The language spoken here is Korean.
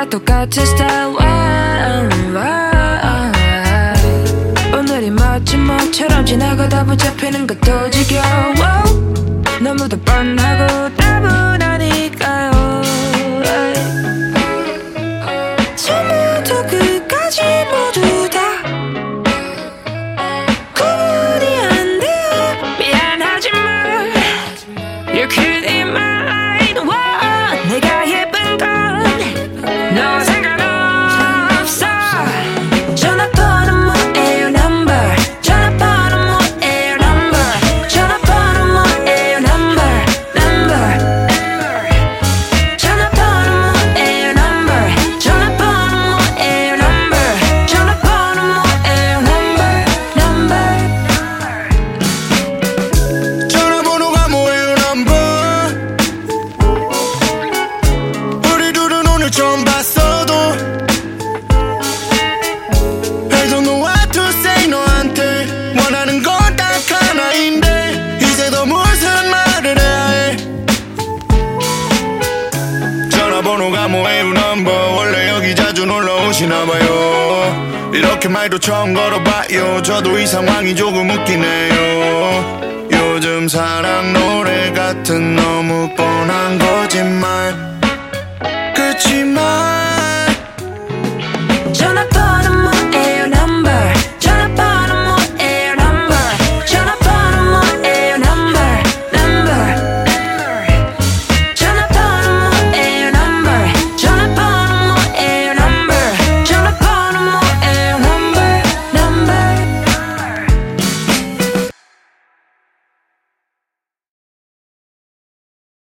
똑같은 스타일 오늘이 마치 뭐처럼 지나가다 붙잡히는 것도 지겨워 너무도 뻔하고 따분하니까요 처음부터 끝까지 모두 다 구분이 안 돼요 미안하지만 You could in mine 내가 예쁜 건 너와 상관없어 전화번호 뭐예요 number 전화번호 뭐예요 number 전화번호 뭐예요 number 전화번호 뭐예요 number 전화번호 뭐예요 number 전화번호 뭐예요 number 전화번호가 뭐예요 넘버 우리 둘은 오늘 처음 봤어도 I don't know what to say 너한테 원하는 건 딱 하나인데 이제 더 무슨 말을 해야 해 전화번호가 뭐예요 넘버 원래 여기 자주 놀러 오시나봐요 이렇게 말도 처음 걸어봐요 저도 이 상황이 조금 웃기네요 요즘 사랑 노래 같은 너무 뻔한 거짓말 그치만